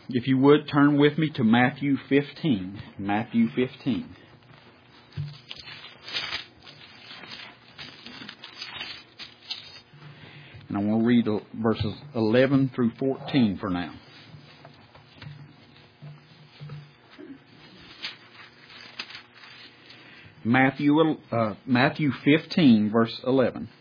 If you would, turn with me to Matthew 15. Matthew 15. And I want to read verses 11 through 14 for now. Matthew 15, verse 11.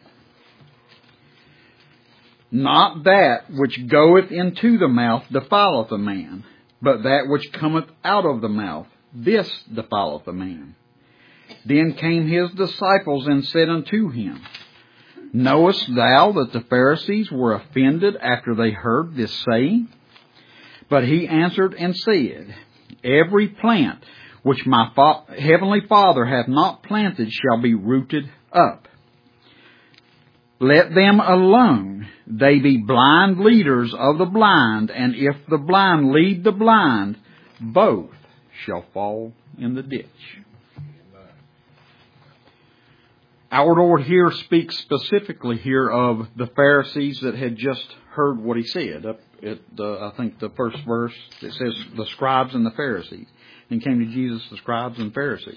Not that which goeth into the mouth defileth a man, but that which cometh out of the mouth, this defileth a man. Then came his disciples and said unto him, Knowest thou that the Pharisees were offended after they heard this saying? But he answered and said, Every plant which my heavenly Father hath not planted shall be rooted up. Let them alone. They be blind leaders of the blind, and if the blind lead the blind, both shall fall in the ditch. Our Lord here speaks specifically here of the Pharisees that had just heard what he said. Up at I think the first verse, it says the scribes and the Pharisees. And came to Jesus, the scribes and Pharisees.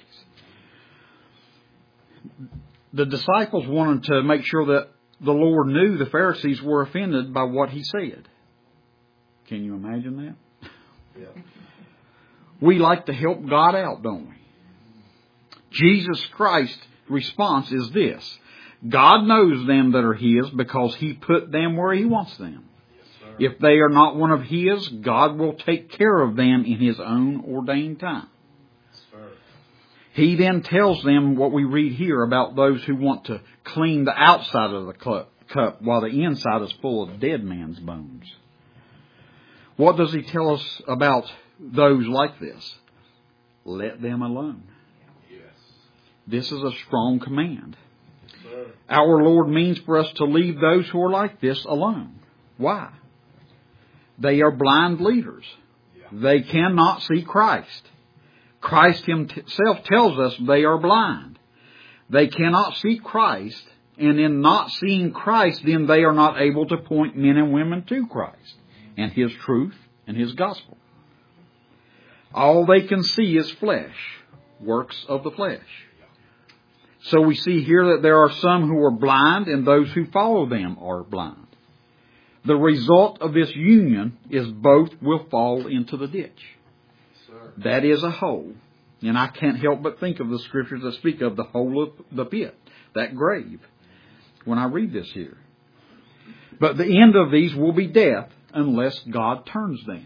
The disciples wanted to make sure that the Lord knew the Pharisees were offended by what he said. Can you imagine that? Yeah. We like to help God out, don't we? Jesus Christ's response is this. God knows them that are His because He put them where He wants them. Yes, if they are not one of His, God will take care of them in His own ordained time. Yes, He then tells them what we read here about those who want to clean the outside of the cup while the inside is full of dead man's bones. What does He tell us about those like this? Let them alone. Yes. This is a strong command. Yes, our Lord means for us to leave those who are like this alone. Why? They are blind leaders. Yeah. They cannot see Christ. Christ Himself tells us they are blind. They cannot see Christ, and in not seeing Christ, then they are not able to point men and women to Christ and His truth and His gospel. All they can see is flesh, works of the flesh. So we see here that there are some who are blind, and those who follow them are blind. The result of this union is both will fall into the ditch. That is a hole. And I can't help but think of the scriptures that speak of the hole of the pit, that grave, when I read this here. But the end of these will be death unless God turns them.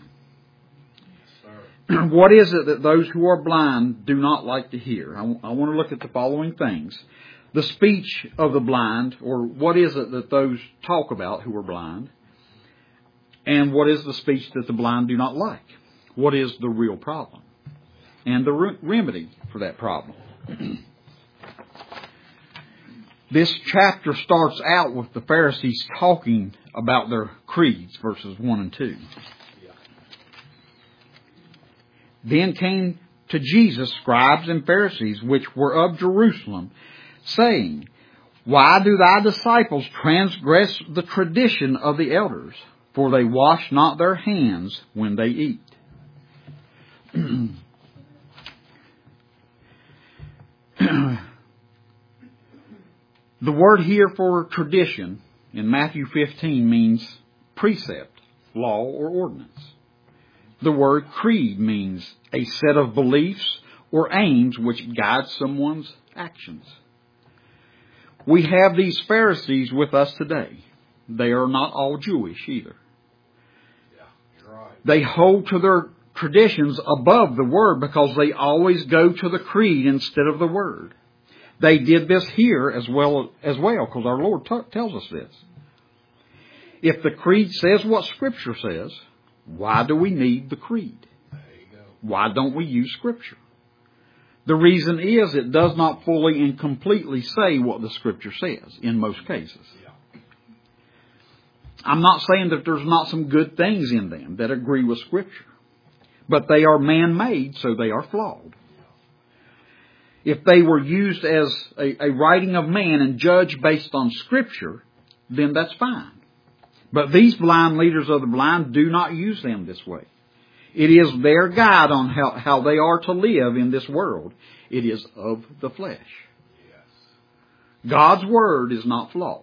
What is it that those who are blind do not like to hear? I want to look at the following things. The speech of the blind, or what is it that those talk about who are blind? And what is the speech that the blind do not like? What is the real problem? And the remedy for that problem. This chapter starts out with the Pharisees talking about their creeds, verses 1 and 2. Then came to Jesus scribes and Pharisees, which were of Jerusalem, saying, Why do thy disciples transgress the tradition of the elders? For they wash not their hands when they eat. The word here for tradition in Matthew 15 means precept, law, or ordinance. The word creed means a set of beliefs or aims which guide someone's actions. We have these Pharisees with us today. They are not all Jewish either. They hold to their traditions above the Word because they always go to the creed instead of the Word. They did this here as well because our Lord tells us this. If the creed says what Scripture says, why do we need the creed? Why don't we use Scripture? The reason is it does not fully and completely say what the Scripture says in most cases. I'm not saying that there's not some good things in them that agree with Scripture. But they are man-made, so they are flawed. If they were used as a writing of man and judged based on Scripture, then that's fine. But these blind leaders of the blind do not use them this way. It is their guide on how they are to live in this world. It is of the flesh. God's Word is not flawed.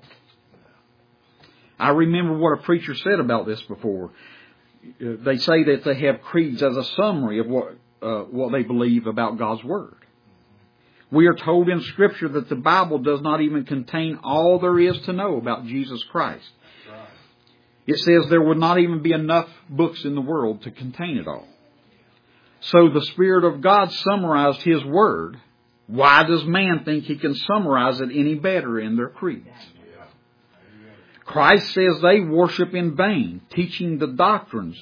I remember what a preacher said about this before. They say that they have creeds as a summary of what they believe about God's Word. We are told in Scripture that the Bible does not even contain all there is to know about Jesus Christ. It says there would not even be enough books in the world to contain it all. So the Spirit of God summarized His Word. Why does man think he can summarize it any better in their creeds? Christ says they worship in vain, teaching for doctrines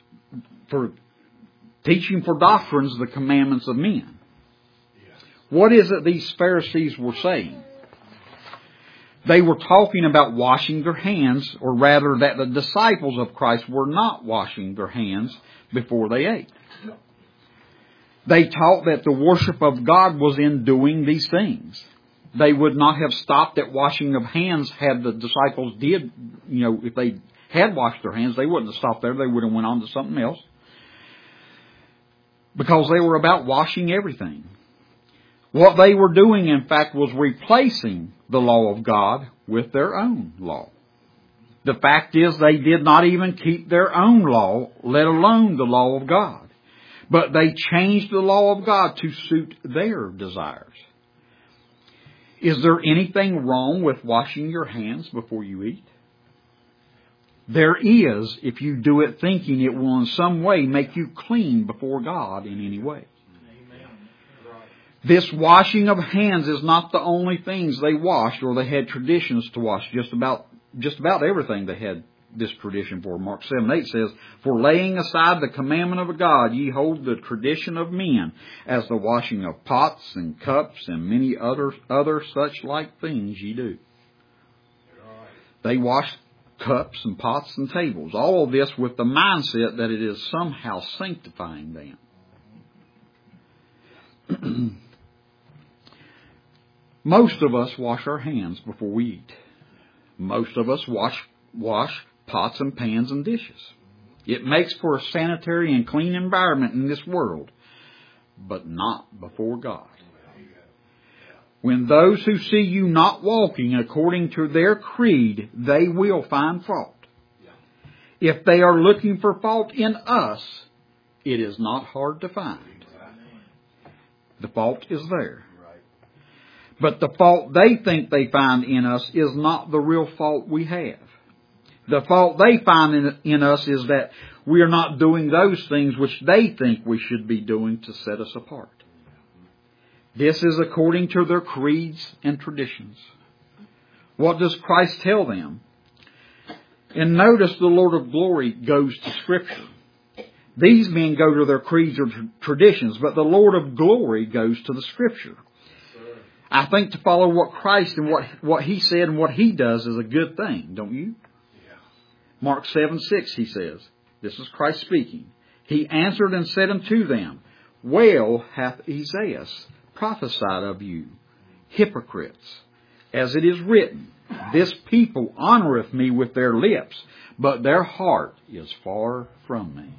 the commandments of men. What is it these Pharisees were saying? They were talking about washing their hands, or rather that the disciples of Christ were not washing their hands before they ate. They taught that the worship of God was in doing these things. They would not have stopped at washing of hands had the disciples if they had washed their hands, they wouldn't have stopped there. They would have went on to something else. Because they were about washing everything. What they were doing, in fact, was replacing the law of God with their own law. The fact is, they did not even keep their own law, let alone the law of God. But they changed the law of God to suit their desires. Is there anything wrong with washing your hands before you eat? There is, if you do it thinking it will in some way make you clean before God in any way. This washing of hands is not the only things they washed, or they had traditions to wash. Just about everything they had this tradition for. Mark 7:8 says, "For laying aside the commandment of God, ye hold the tradition of men, as the washing of pots and cups and many other such like things ye do." They washed cups and pots and tables. All of this with the mindset that it is somehow sanctifying them. Most of us wash our hands before we eat. Most of us wash pots and pans and dishes. It makes for a sanitary and clean environment in this world, but not before God. When those who see you not walking according to their creed, they will find fault. If they are looking for fault in us, it is not hard to find. The fault is there. But the fault they think they find in us is not the real fault we have. The fault they find in us is that we are not doing those things which they think we should be doing to set us apart. This is according to their creeds and traditions. What does Christ tell them? And notice the Lord of glory goes to Scripture. These men go to their creeds or traditions, but the Lord of glory goes to the Scripture. I think to follow what Christ and what He said and what He does is a good thing, don't you? Yeah. Mark 7:6, He says, this is Christ speaking. He answered and said unto them, Well hath Isaiah prophesied of you, hypocrites, as it is written, This people honoreth me with their lips, but their heart is far from me.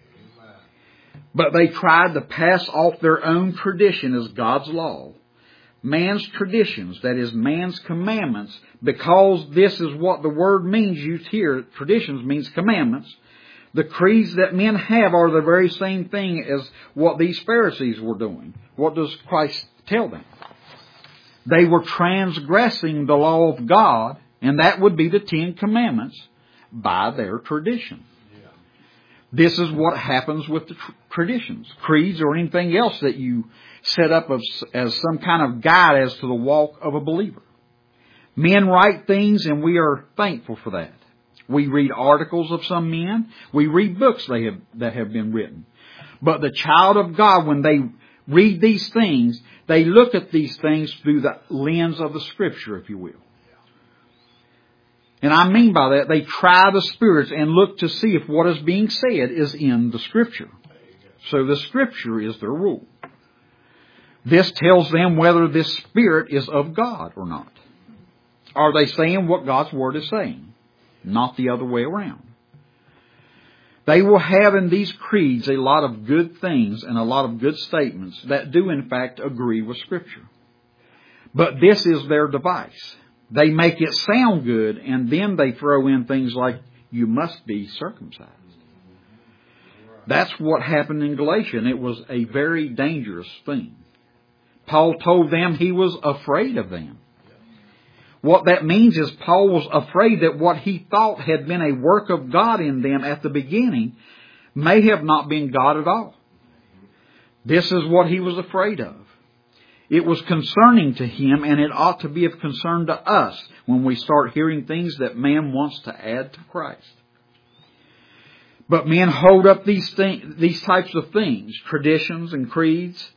But they tried to pass off their own tradition as God's law. Man's traditions, that is, man's commandments, because this is what the word means used here. Traditions means commandments. The creeds that men have are the very same thing as what these Pharisees were doing. What does Christ tell them? They were transgressing the law of God, and that would be the 10 Commandments, by their tradition. Yeah. This is what happens with the traditions, creeds, or anything else that you set up as some kind of guide as to the walk of a believer. Men write things, and we are thankful for that. We read articles of some men. We read books that have been written. But the child of God, when they read these things, they look at these things through the lens of the Scripture, if you will. And I mean by that, they try the spirits and look to see if what is being said is in the Scripture. So the Scripture is their rule. This tells them whether this spirit is of God or not. Are they saying what God's Word is saying? Not the other way around. They will have in these creeds a lot of good things and a lot of good statements that do in fact agree with Scripture. But this is their device. They make it sound good, and then they throw in things like, you must be circumcised. That's what happened in Galatia, and it was a very dangerous thing. Paul told them he was afraid of them. What that means is Paul was afraid that what he thought had been a work of God in them at the beginning may have not been God at all. This is what he was afraid of. It was concerning to him, and it ought to be of concern to us when we start hearing things that man wants to add to Christ. But men hold up these types of things, traditions and creeds,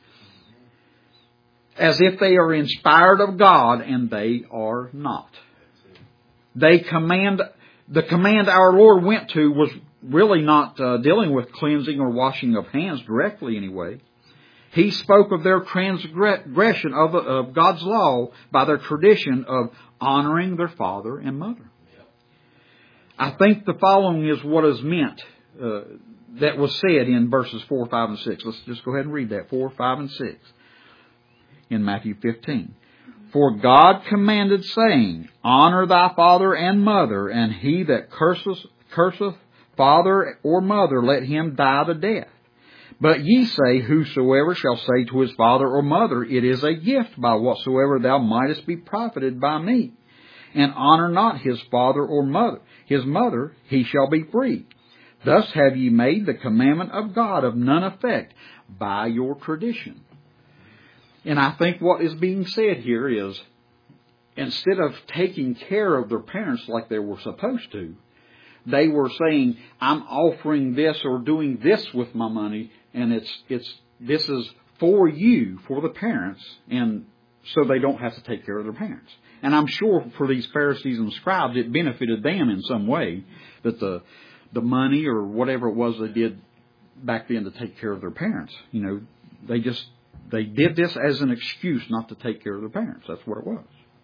as if they are inspired of God, and they are not. The command our Lord went to was really not dealing with cleansing or washing of hands directly anyway. He spoke of their transgression of God's law by their tradition of honoring their father and mother. I think the following is what is meant that was said in verses 4, 5, and 6. Let's just go ahead and read that, 4, 5, and 6 in Matthew 15. For God commanded, saying, honor thy father and mother, and he that curseth father or mother, let him die the death. But ye say, whosoever shall say to his father or mother, it is a gift by whatsoever thou mightest be profited by me, and honor not his father or mother, his mother, he shall be free. Thus have ye made the commandment of God of none effect by your tradition. And I think what is being said here is, instead of taking care of their parents like they were supposed to, they were saying, I'm offering this or doing this with my money, and this is for you, for the parents, and so they don't have to take care of their parents. And I'm sure for these Pharisees and scribes, it benefited them in some way that the money or whatever it was they did back then to take care of their parents. You know, they did this as an excuse not to take care of their parents. That's what it was.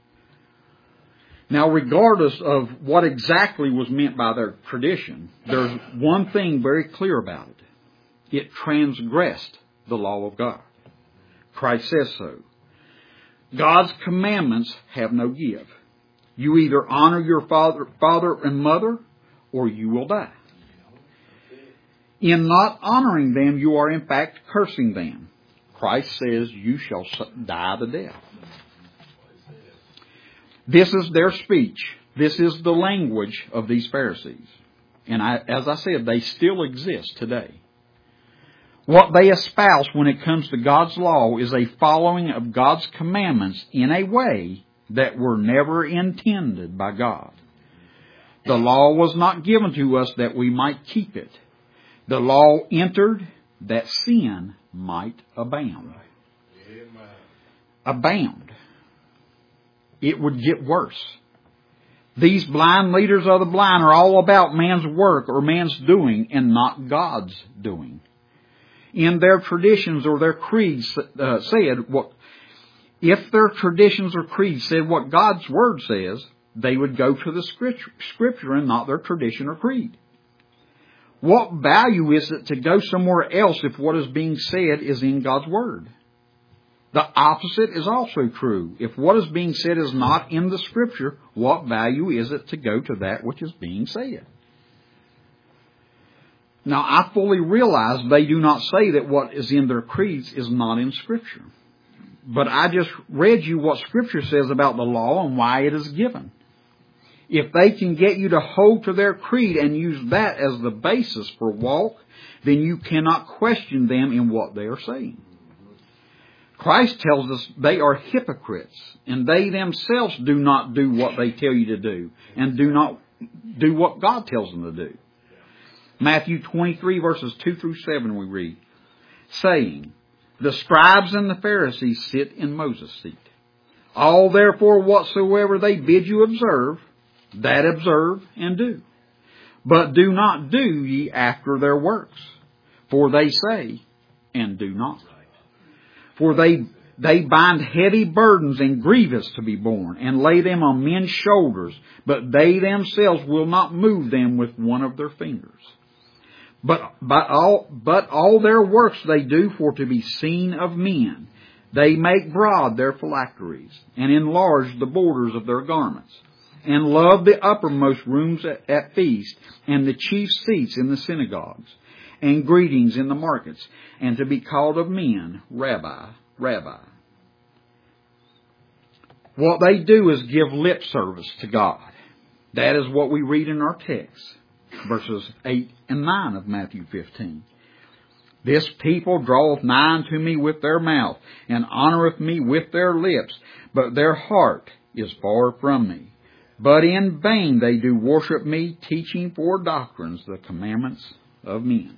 Now, regardless of what exactly was meant by their tradition, there's one thing very clear about it. It transgressed the law of God. Christ says so. God's commandments have no give. You either honor your father and mother, or you will die. In not honoring them, you are in fact cursing them. Christ says you shall die the death. This is their speech. This is the language of these Pharisees. And as I said, they still exist today. What they espouse when it comes to God's law is a following of God's commandments in a way that were never intended by God. The law was not given to us that we might keep it. The law entered that sin might abound. Abound. It would get worse. These blind leaders of the blind are all about man's work or man's doing and not God's doing. In their traditions or their creeds if their traditions or creeds said what God's Word says, they would go to the Scripture and not their tradition or creed. What value is it to go somewhere else if what is being said is in God's Word? The opposite is also true. If what is being said is not in the Scripture, what value is it to go to that which is being said? Now, I fully realize they do not say that what is in their creeds is not in Scripture. But I just read you what Scripture says about the law and why it is given. If they can get you to hold to their creed and use that as the basis for walk, then you cannot question them in what they are saying. Christ tells us they are hypocrites, and they themselves do not do what they tell you to do, and do not do what God tells them to do. Matthew 23 verses 2 through 7 we read, saying, the scribes and the Pharisees sit in Moses' seat. All therefore whatsoever they bid you observe, that observe and do. But do not do ye after their works, for they say and do not. For they bind heavy burdens and grievous to be borne, and lay them on men's shoulders, but they themselves will not move them with one of their fingers. But all their works they do for to be seen of men. They make broad their phylacteries, and enlarge the borders of their garments, and love the uppermost rooms at feast, and the chief seats in the synagogues, and greetings in the markets, and to be called of men, Rabbi, Rabbi. What they do is give lip service to God. That is what we read in our text, verses 8 and 9 of Matthew 15. This people draweth nigh unto me with their mouth, and honoureth me with their lips, but their heart is far from me. But in vain they do worship me, teaching for doctrines the commandments of men.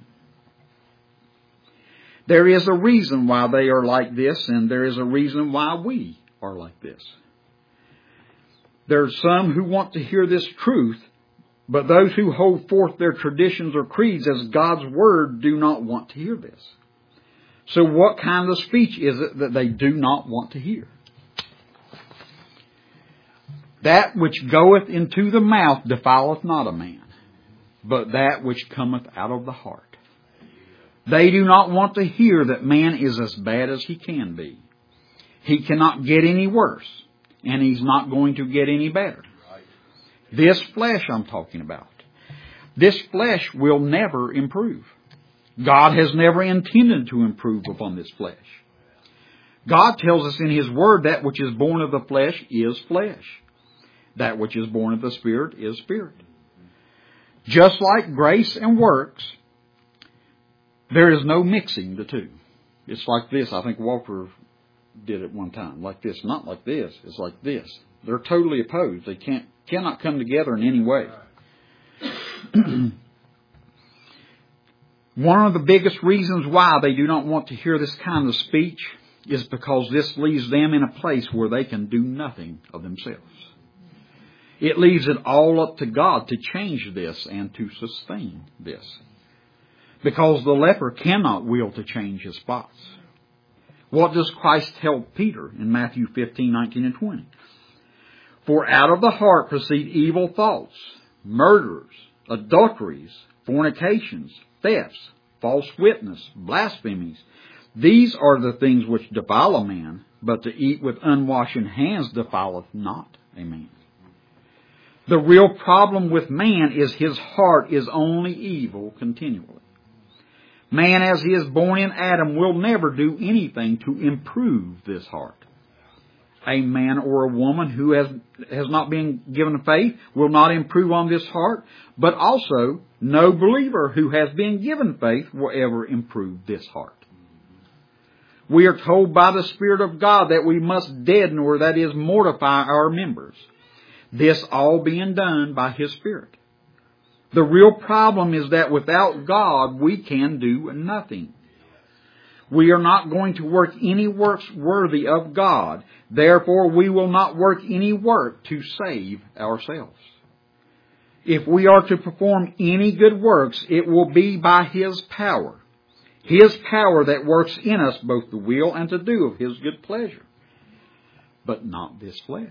There is a reason why they are like this, and there is a reason why we are like this. There are some who want to hear this truth, but those who hold forth their traditions or creeds as God's Word do not want to hear this. So what kind of speech is it that they do not want to hear? That which goeth into the mouth defileth not a man, but that which cometh out of the heart. They do not want to hear that man is as bad as he can be. He cannot get any worse, and he's not going to get any better. This flesh I'm talking about. This flesh will never improve. God has never intended to improve upon this flesh. God tells us in His Word that which is born of the flesh is flesh. That which is born of the Spirit is spirit. Just like grace and works, there is no mixing the two. It's like this. I think Walter did it one time. Like this. Not like this. It's like this. They're totally opposed. They cannot come together in any way. One of the biggest reasons why they do not want to hear this kind of speech is because this leaves them in a place where they can do nothing of themselves. It leaves it all up to God to change this and to sustain this. Because the leper cannot will to change his spots. What does Christ tell Peter in Matthew 15, 19, and 20? For out of the heart proceed evil thoughts, murderers, adulteries, fornications, thefts, false witness, blasphemies. These are the things which defile a man, but to eat with unwashen hands defileth not a man. The real problem with man is his heart is only evil continually. Man, as he is born in Adam, will never do anything to improve this heart. A man or a woman who has not been given faith will not improve on this heart, but also no believer who has been given faith will ever improve this heart. We are told by the Spirit of God that we must deaden, or that is, mortify our members. This all being done by His Spirit. The real problem is that without God, we can do nothing. We are not going to work any works worthy of God. Therefore, we will not work any work to save ourselves. If we are to perform any good works, it will be by His power. His power that works in us both the will and to do of His good pleasure. But not this flesh.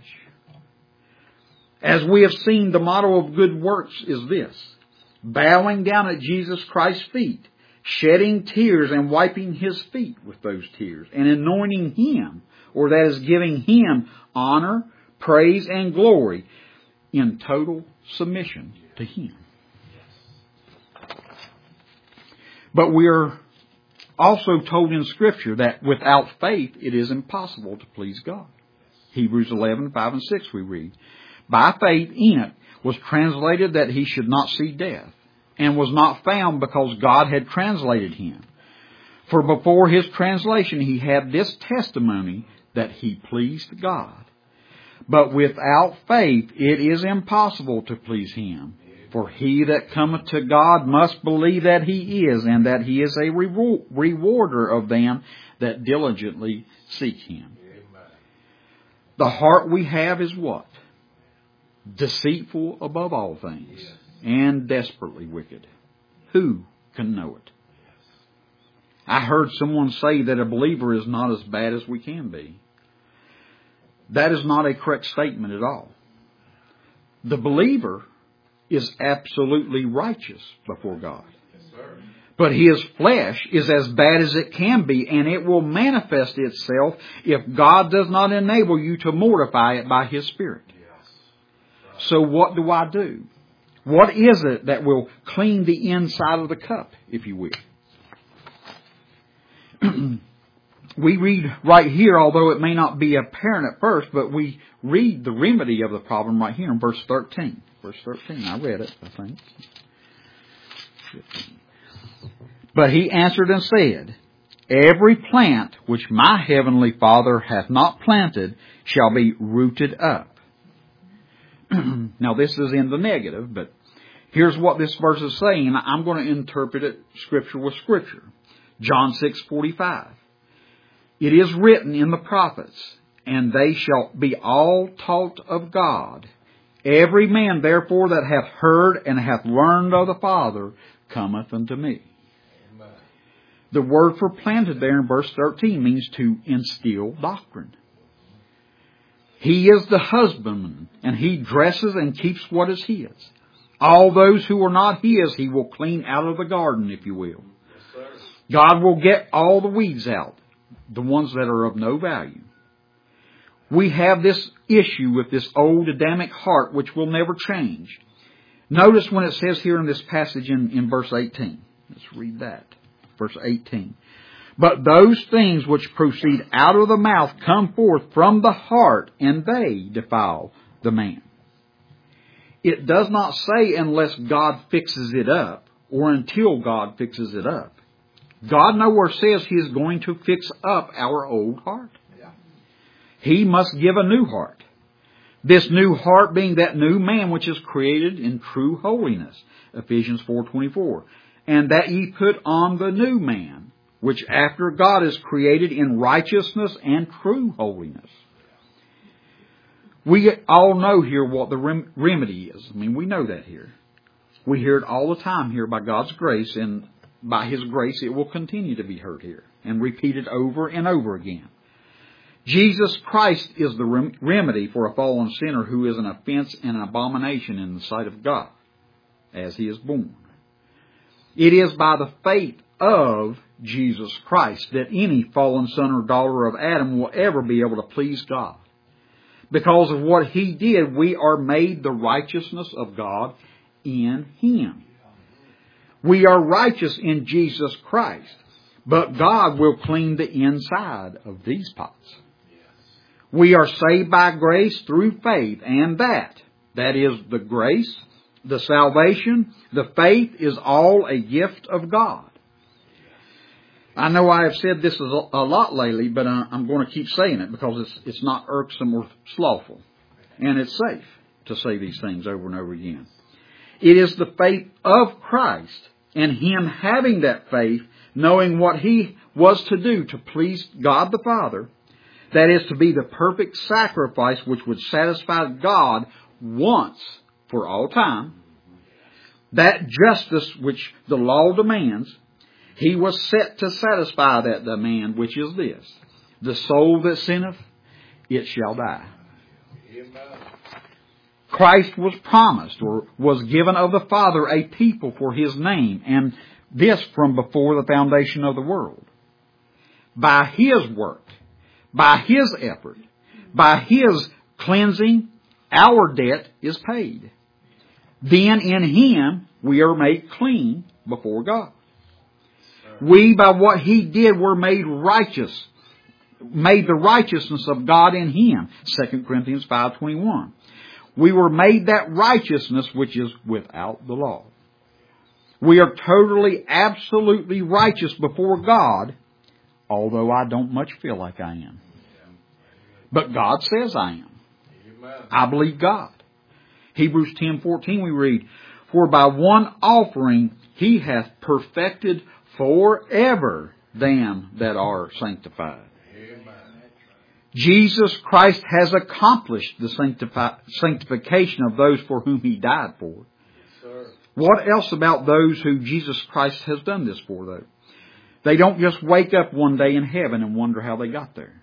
As we have seen, the motto of good works is this: bowing down at Jesus Christ's feet, shedding tears and wiping His feet with those tears, and anointing Him, or that is giving Him honor, praise, and glory in total submission to Him. But we are also told in Scripture that without faith it is impossible to please God. Hebrews 11, 5 and 6 we read, by faith Enoch was translated that he should not see death, and was not found because God had translated him. For before his translation he had this testimony, that he pleased God. But without faith it is impossible to please Him. For he that cometh to God must believe that He is, and that He is a rewarder of them that diligently seek Him. The heart we have is what? Deceitful above all things, and desperately wicked. Who can know it? I heard someone say that a believer is not as bad as we can be. That is not a correct statement at all. The believer is absolutely righteous before God. But his flesh is as bad as it can be, and it will manifest itself if God does not enable you to mortify it by his Spirit. So what do I do? What is it that will clean the inside of the cup, if you will? We read right here, although it may not be apparent at first, but we read the remedy of the problem right here in verse 13. Verse 13, I read it, I think. But he answered and said, every plant which my heavenly Father hath not planted shall be rooted up. Now this is in the negative, but here's what this verse is saying. I'm going to interpret it Scripture with Scripture. John 6:45. It is written in the prophets, and they shall be all taught of God. Every man therefore that hath heard and hath learned of the Father cometh unto me. Amen. The word for planted there in verse 13 means to instill doctrine. He is the husbandman, and he dresses and keeps what is his. All those who are not his, he will clean out of the garden, if you will. Yes, God will get all the weeds out, the ones that are of no value. We have this issue with this old Adamic heart, which will never change. Notice when it says here in this passage in verse 18. Let's read that. Verse 18. But those things which proceed out of the mouth come forth from the heart, and they defile the man. It does not say unless God fixes it up, or until God fixes it up. God nowhere says He is going to fix up our old heart. He must give a new heart. This new heart being that new man which is created in true holiness. Ephesians 4:24. And that ye put on the new man, which after God is created in righteousness and true holiness. We all know here what the remedy is. I mean, we know that here. We hear it all the time here by God's grace, and by His grace it will continue to be heard here and repeated over and over again. Jesus Christ is the remedy for a fallen sinner who is an offense and an abomination in the sight of God as he is born. It is by the faith of Jesus Christ that any fallen son or daughter of Adam will ever be able to please God. Because of what He did, we are made the righteousness of God in Him. We are righteous in Jesus Christ, but God will clean the inside of these pots. We are saved by grace through faith, and that is the grace, the salvation, the faith is all a gift of God. I know I have said this a lot lately, but I'm going to keep saying it because it's not irksome or slothful. And it's safe to say these things over and over again. It is the faith of Christ and Him having that faith, knowing what He was to do to please God the Father, that is to be the perfect sacrifice which would satisfy God once for all time. That justice which the law demands, He was set to satisfy that demand, which is this: the soul that sinneth, it shall die. Amen. Christ was promised or was given of the Father a people for His name, and this from before the foundation of the world. By His work, by His effort, by His cleansing, our debt is paid. Then in Him we are made clean before God. We, by what He did, were made righteous, made the righteousness of God in Him. 2 Corinthians 5:21. We were made that righteousness which is without the law. We are totally, absolutely righteous before God, although I don't much feel like I am. But God says I am. I believe God. Hebrews 10:14 we read, For by one offering He hath perfected forever them that are sanctified. Amen. Jesus Christ has accomplished the sanctification of those for whom He died for. Yes, what else about those who Jesus Christ has done this for, though? They don't just wake up one day in heaven and wonder how they got there.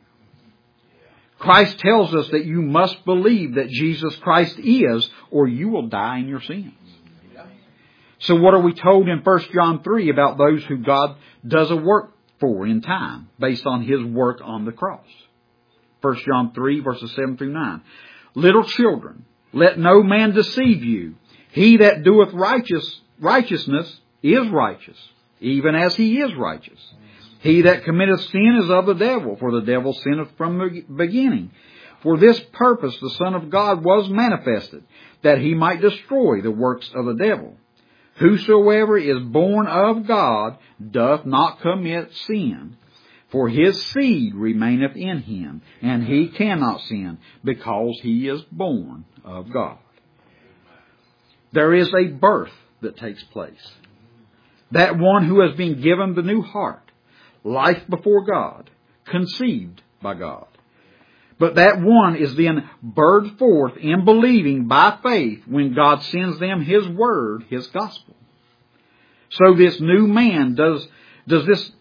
Christ tells us that you must believe that Jesus Christ is, or you will die in your sins. So what are we told in 1 John 3 about those who God does a work for in time based on His work on the cross? 1 John 3 verses 7 through 9. Little children, let no man deceive you. He that doeth righteousness is righteous, even as he is righteous. He that committeth sin is of the devil, for the devil sinneth from the beginning. For this purpose the Son of God was manifested, that He might destroy the works of the devil. Whosoever is born of God doth not commit sin, for his seed remaineth in him, and he cannot sin, because he is born of God. There is a birth that takes place. That one who has been given the new heart, life before God, conceived by God. But that one is then birthed forth in believing by faith when God sends them His Word, His Gospel. So this new man does this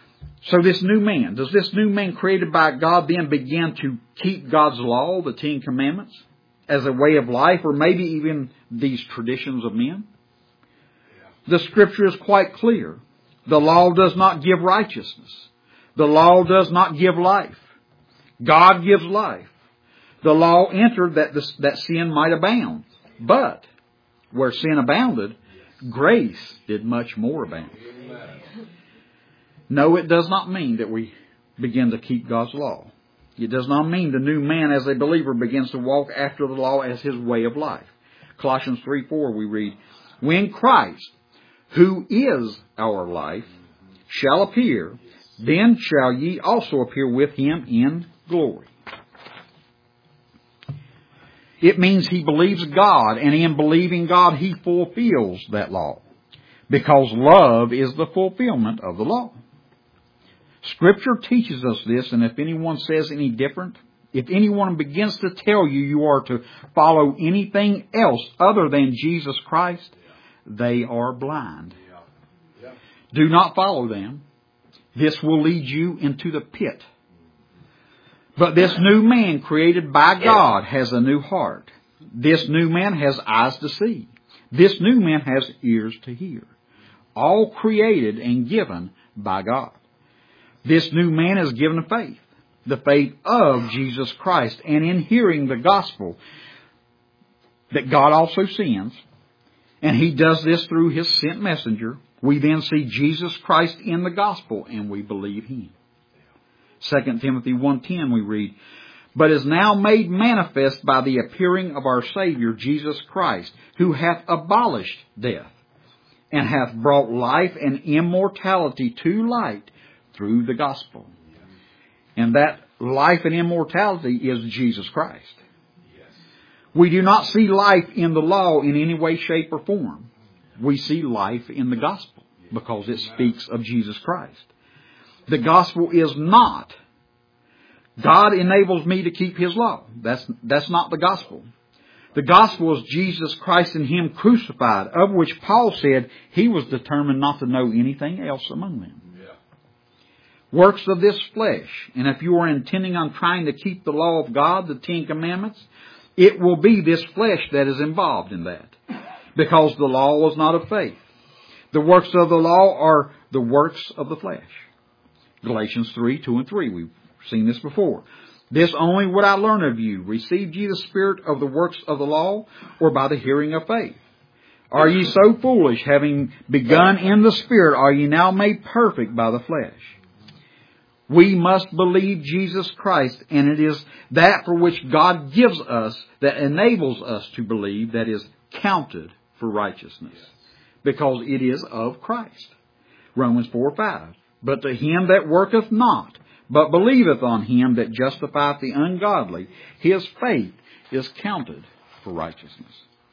new man created by God then begin to keep God's law, the Ten Commandments, as a way of life, or maybe even these traditions of men? The Scripture is quite clear. The law does not give righteousness. The law does not give life. God gives life. The law entered that sin might abound. But where sin abounded, grace did much more abound. No, it does not mean that we begin to keep God's law. It does not mean the new man as a believer begins to walk after the law as his way of life. Colossians 3:4 we read, when Christ, who is our life, shall appear, then shall ye also appear with Him in glory. It means he believes God, and in believing God, he fulfills that law. Because love is the fulfillment of the law. Scripture teaches us this, and if anyone says any different, if anyone begins to tell you you are to follow anything else other than Jesus Christ, they are blind. Do not follow them. This will lead you into the pit. But this new man created by God has a new heart. This new man has eyes to see. This new man has ears to hear. All created and given by God. This new man is given faith. The faith of Jesus Christ. And in hearing the gospel that God also sends, and He does this through His sent messenger, we then see Jesus Christ in the gospel and we believe Him. 2 Timothy 1:10 we read, but is now made manifest by the appearing of our Savior Jesus Christ, who hath abolished death, and hath brought life and immortality to light through the gospel. And that life and immortality is Jesus Christ. We do not see life in the law in any way, shape, or form. We see life in the gospel because it speaks of Jesus Christ. The gospel is not, God enables me to keep His law. That's not the gospel. The gospel is Jesus Christ and Him crucified, of which Paul said He was determined not to know anything else among them. Works of this flesh. And if you are intending on trying to keep the law of God, the Ten Commandments, it will be this flesh that is involved in that. Because the law is not of faith. The works of the law are the works of the flesh. Galatians 3:2 and 3. We've seen this before. This only would I learn of you. Received ye the spirit of the works of the law, or by the hearing of faith? Are ye so foolish, having begun in the spirit, are ye now made perfect by the flesh? We must believe Jesus Christ, and it is that for which God gives us, that enables us to believe, that is counted for righteousness. Because it is of Christ. Romans 4:5. But to him that worketh not, but believeth on Him that justifieth the ungodly, his faith is counted for righteousness.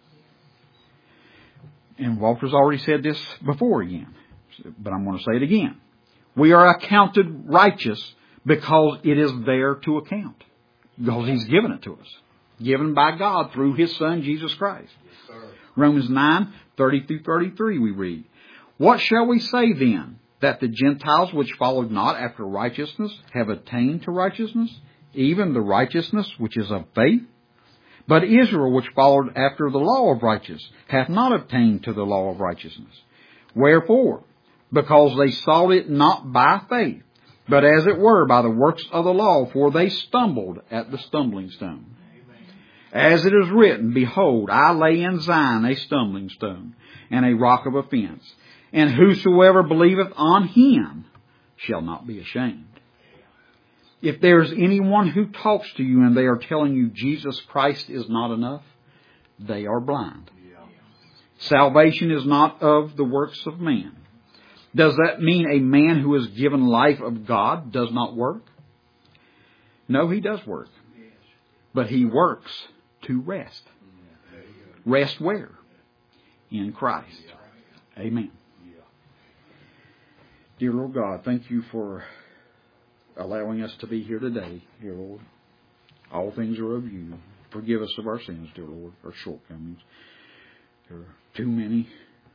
And Walter's already said this before again, but I'm going to say it again. We are accounted righteous because it is there to account. Because He's given it to us. Given by God through His Son, Jesus Christ. Yes, Romans 9:30 through 33 we read, what shall we say then? That the Gentiles which followed not after righteousness have attained to righteousness, even the righteousness which is of faith? But Israel, which followed after the law of righteousness, hath not obtained to the law of righteousness. Wherefore? Because they sought it not by faith, but as it were by the works of the law, for they stumbled at the stumbling stone. As it is written, Behold, I lay in Zion a stumbling stone, and a rock of offense, and whosoever believeth on him shall not be ashamed. If there is anyone who talks to you and they are telling you Jesus Christ is not enough, they are blind. Salvation is not of the works of man. Does that mean a man who is given life of God does not work? No, he does work. But he works to rest. Rest where? In Christ. Amen. Dear Lord God, thank you for allowing us to be here today, dear Lord. All things are of you. Forgive us of our sins, dear Lord, our shortcomings. There are too many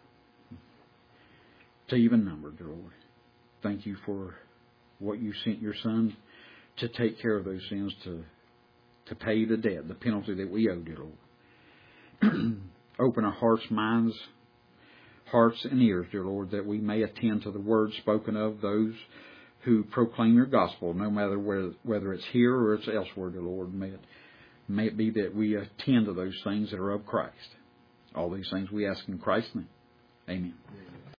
to even number, dear Lord. Thank you for what you sent your Son to take care of those sins, to pay the debt, the penalty that we owe, dear Lord. Open our hearts, minds, hearts and ears, dear Lord, that we may attend to the words spoken of those who proclaim your gospel, no matter whether it's here or it's elsewhere, dear Lord. May it be that we attend to those things that are of Christ. All these things we ask in Christ's name. Amen.